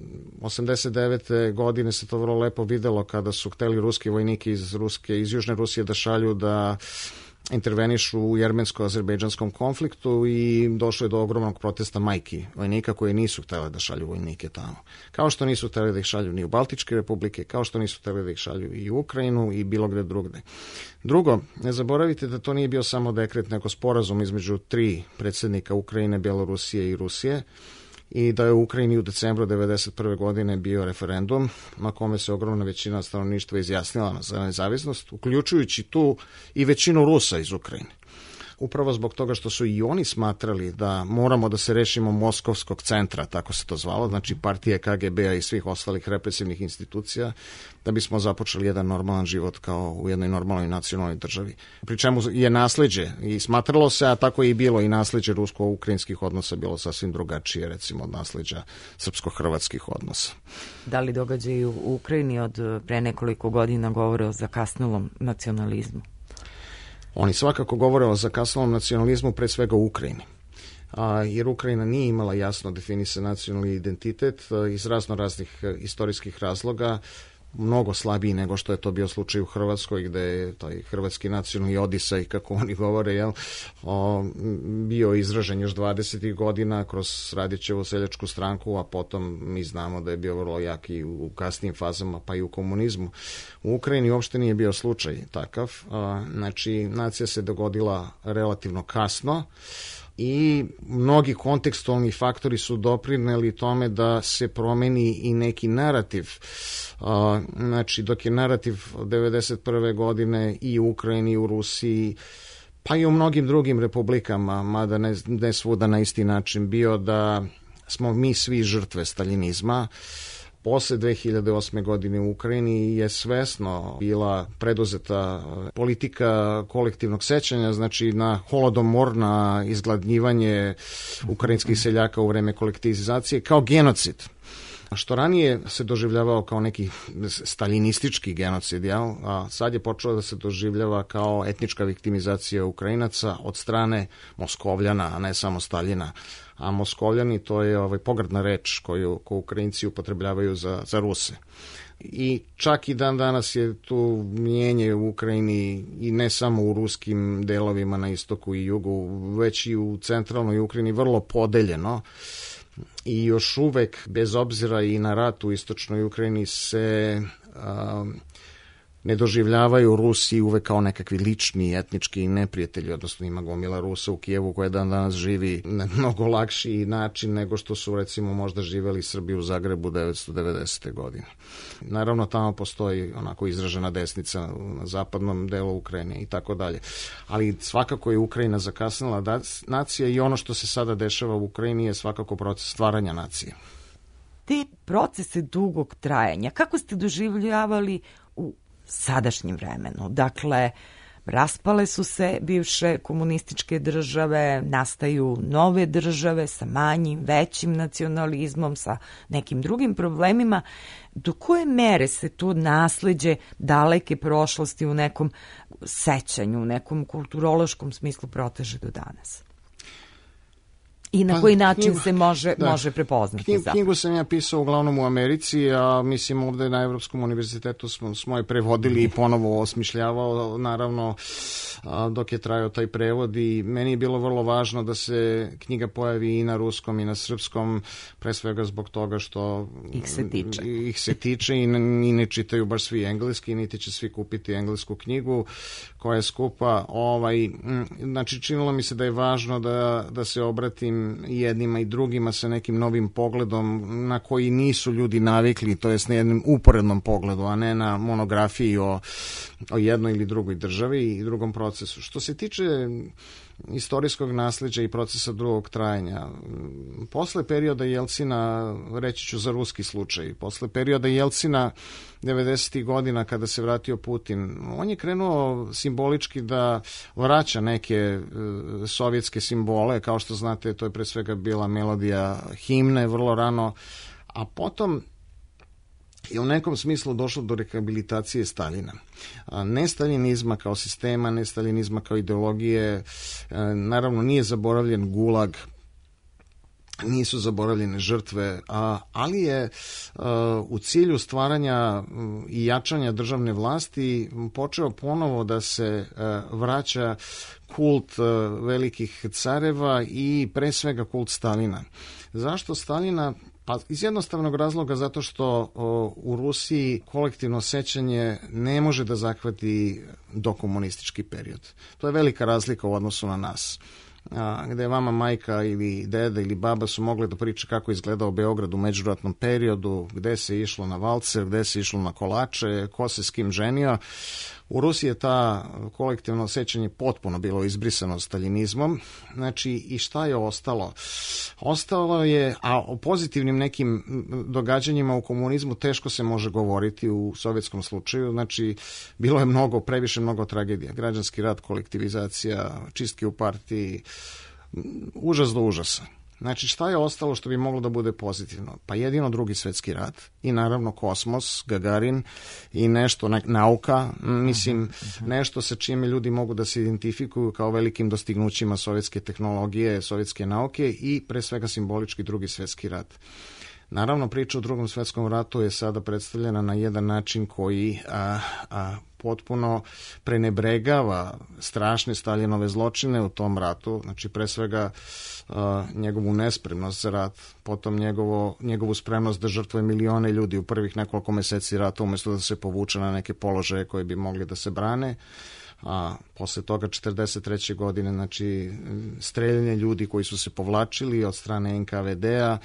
89. godine se to vrlo lepo videlo kada su hteli ruski vojniki iz Južne Rusije da šalju da intervenišu u jermensko-azerbejdžanskom konfliktu i došlo je do ogromnog protesta majki vojnika koji nisu htjeli da šalju vojnike tamo. Kao što nisu htjeli da ih šalju ni u Baltičke republike, kao što nisu htjeli da ih šalju i u Ukrajinu i bilo gde drugde. Drugo, ne zaboravite da to nije bio samo dekret, nego sporazum između 3 predsjednika Ukrajine, Bjelorusije i Rusije, i da je u Ukrajini u decembru 1991. godine bio referendum na kome se ogromna većina stanovništva izjasnila za nezavisnost, uključujući tu i većinu Rusa iz Ukrajine. Upravo zbog toga što su i oni smatrali da moramo da se rešimo Moskovskog centra, tako se to zvalo, znači partije KGB-a i svih ostalih represivnih institucija, da bismo započeli jedan normalan život kao u jednoj normalnoj nacionalnoj državi. Pri čemu je nasleđe i smatralo se, a tako je i bilo i nasleđe rusko-ukrajinskih odnosa bilo sasvim drugačije, recimo od nasleđa srpsko-hrvatskih odnosa. Da li događaji u Ukrajini od pre nekoliko godina govore o zakasnelom nacionalizmu? Oni svakako govore o zakasnelom nacionalizmu, pre svega u Ukrajini. Jer Ukrajina nije imala jasno definisan nacionalni identitet iz raznih istorijskih razloga, mnogo slabiji nego što je to bio slučaj u Hrvatskoj, gde je taj hrvatski nacionalni odisaj, kako oni govore, bio izražen još 20. godina kroz Radićevu seljačku stranku, a potom mi znamo da je bio vrlo jak i u kasnijim fazama, pa i u komunizmu. U Ukrajini uopšte nije bio slučaj takav. Znači, nacija se dogodila relativno kasno, i mnogi kontekstualni faktori su doprineli tome da se promeni i neki narativ. Znači, dok je narativ 1991. godine i u Ukrajini i u Rusiji, pa i u mnogim drugim republikama, mada ne svuda na isti način, bio da smo mi svi žrtve staljinizma. Posle 2008. godine u Ukrajini je svesno bila preduzeta politika kolektivnog sećanja, znači na holodomor, na izgladnjivanje ukrajinskih seljaka u vreme kolektivizacije kao genocid. Što ranije se doživljavao kao neki staljinistički genocid, a sad je počelo da se doživljava kao etnička viktimizacija Ukrajinaca od strane Moskovljana, a ne samo Staljina. A Moskovljani, to je pogrdna reč koju Ukrajinci upotrebljavaju za Ruse. I čak i dan danas je tu mijenje u Ukrajini i ne samo u ruskim delovima na istoku i jugu, već i u centralnoj Ukrajini vrlo podeljeno. I još uvek, bez obzira i na rat u istočnoj Ukrajini, se ne doživljavaju Rusi uvek kao nekakvi lični, etnički neprijatelji, odnosno ima gomila Rusa u Kijevu koja danas živi na mnogo lakši način nego što su recimo možda živeli Srbi u Zagrebu 1990. godine. Naravno tamo postoji onako izražena desnica na zapadnom delu Ukrajine i tako dalje. Ali svakako je Ukrajina zakasnila nacija i ono što se sada dešava u Ukrajini je svakako proces stvaranja nacije. Te procese dugog trajanja, kako ste doživljavali u sadašnjem vremenu? Dakle, raspale su se bivše komunističke države, nastaju nove države sa manjim, većim nacionalizmom, sa nekim drugim problemima. Do koje mere se to nasleđe daleke prošlosti u nekom sećanju, u nekom kulturološkom smislu proteže do danas? I na koji način se može prepoznati? Knjigu sam ja pisao uglavnom u Americi, a mislim ovde na Evropskom univerzitetu smo je prevodili i ponovo osmišljavao, naravno dok je trajao taj prevod, i meni je bilo vrlo važno da se knjiga pojavi i na ruskom i na srpskom, pre svega zbog toga što ih se tiče i ne čitaju baš svi engleski, niti će svi kupiti englesku knjigu koja je skupa. Znači činilo mi se da je važno da se obratim jednima i drugima sa nekim novim pogledom na koji nisu ljudi navikli, to jest na jednom uporednom pogledu, a ne na monografiji o jednoj ili drugoj državi i drugom procesu. Što se tiče istorijskog nasleđa i procesa drugog trajanja, posle perioda Jelcina, reći ću za ruski slučaj, posle perioda Jelcina 90. godina kada se vratio Putin, on je krenuo simbolički da vraća neke sovjetske simbole, kao što znate, to je pre svega bila melodija himne vrlo rano, a potom je u nekom smislu došlo do rehabilitacije Staljina. Ne staljinizma kao sistema, ne staljinizma kao ideologije, naravno nije zaboravljen gulag, nisu zaboravljene žrtve, ali je u cilju stvaranja i jačanja državne vlasti počeo ponovo da se vraća kult velikih careva i pre svega kult Stalina. Zašto Stalina? Pa iz jednostavnog razloga zato što u Rusiji kolektivno sećanje ne može da zahvati dokomunistički period. To je velika razlika u odnosu na nas. Gde je vama majka ili deda ili baba su mogli da priča kako je izgledao Beograd u međuratnom periodu, gde se išlo na valcer, gde se išlo na kolače, ko se s kim ženio. U Rusiji je ta kolektivno sećanje potpuno bilo izbrisano staljinizmom. Znači, i šta je ostalo? Ostalo je, a o pozitivnim nekim događanjima u komunizmu teško se može govoriti u sovjetskom slučaju. Znači, bilo je previše mnogo tragedija. Građanski rat, kolektivizacija, čistke u partiji, užas do užasa. Znači, šta je ostalo što bi moglo da bude pozitivno? Pa jedino Drugi svetski rat i naravno kosmos, Gagarin i nešto, nauka, mislim, nešto sa čime ljudi mogu da se identifikuju kao velikim dostignućima sovjetske tehnologije, sovjetske nauke i pre svega simbolički Drugi svetski rat. Naravno, priča o Drugom svetskom ratu je sada predstavljena na jedan način koji potpuno prenebregava strašne Staljinove zločine u tom ratu, znači pre svega njegovu nespremnost za rat, potom njegovu spremnost da žrtvuje milione ljudi u prvih nekoliko meseci rata umesto da se povuče na neke položaje koje bi mogli da se brane. A posle toga 43. godine, znači streljanje ljudi koji su se povlačili od strane NKVD-a,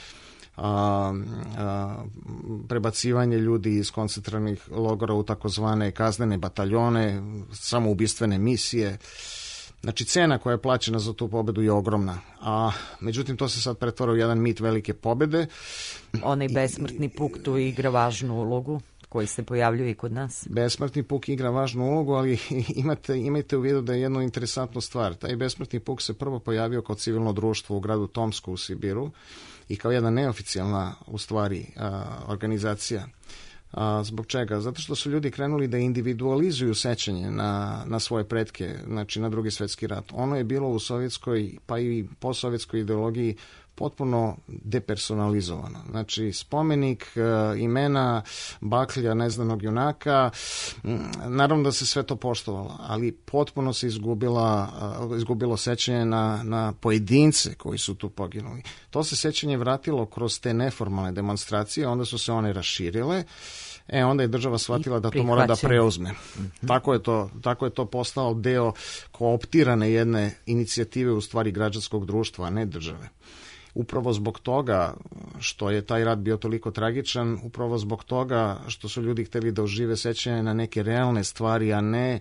prebacivanje ljudi iz koncentranih logora u takozvane kaznene bataljone, samoubistvene misije. Znači, cena koja je plaćena za tu pobedu je ogromna. Međutim, to se sad pretvara u jedan mit velike pobede. Onaj besmrtni puk tu igra važnu ulogu, koji se pojavljuje i kod nas. Besmrtni puk igra važnu ulogu, ali imajte u vidu da je jednu interesantnu stvar. Taj besmrtni puk se prvo pojavio kao civilno društvo u gradu Tomsku u Sibiru i kao jedna neoficijalna, u stvari, organizacija. Zbog čega? Zato što su ljudi krenuli da individualizuju sećanje na svoje pretke, znači na Drugi svetski rat. Ono je bilo u sovjetskoj, pa i posovjetskoj ideologiji potpuno depersonalizovano. Znači, spomenik imena Baklja, neznanog junaka, naravno da se sve to poštovalo, ali potpuno se izgubilo sećanje na pojedince koji su tu poginuli. To se sećanje vratilo kroz te neformalne demonstracije, onda su se one raširile, onda je država shvatila da to mora da preuzme. Tako je to postao deo kooptirane jedne inicijative, u stvari građanskog društva, a ne države. Upravo zbog toga što je taj rat bio toliko tragičan, upravo zbog toga što su ljudi hteli da ožive sećanje na neke realne stvari, a ne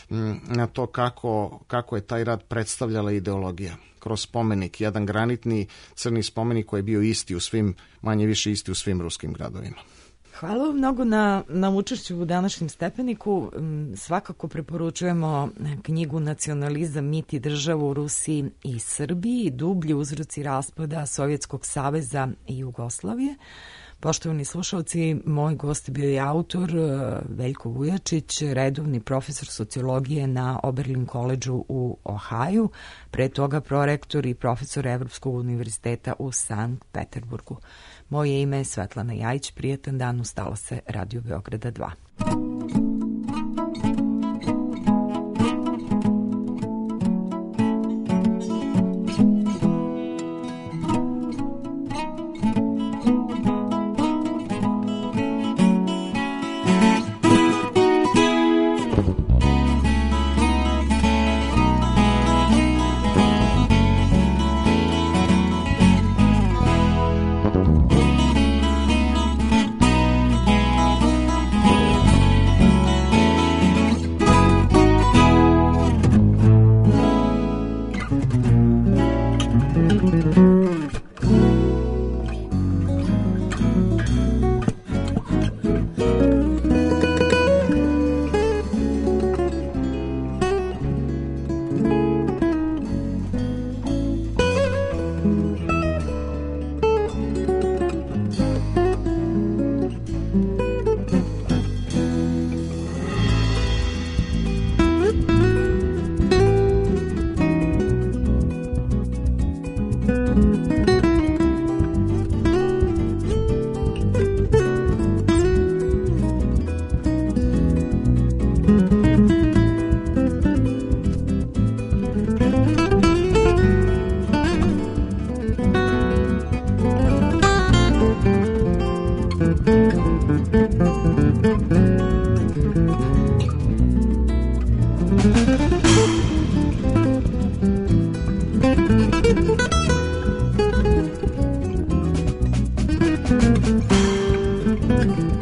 na to kako je taj rat predstavljala ideologija. Kroz spomenik, jedan granitni crni spomenik koji je bio isti u svim, manje više isti u svim ruskim gradovima. Hvala vam mnogo na učešću u današnjem stepeniku. Svakako preporučujemo knjigu Nacionalizam, mit i država u Rusiji i Srbiji, dublji uzroci raspada Sovjetskog saveza i Jugoslavije. Poštovani slušalci, moj gost je bio i autor Veljko Vujačić, redovni profesor sociologije na Oberlin Collegeu u Ohaju, pre toga prorektor i profesor Evropskog univerziteta u Sankt Peterburgu. Moje ime je Svetlana Jajić, prijetan dan, ustala se Radio Beograda 2. Thank you.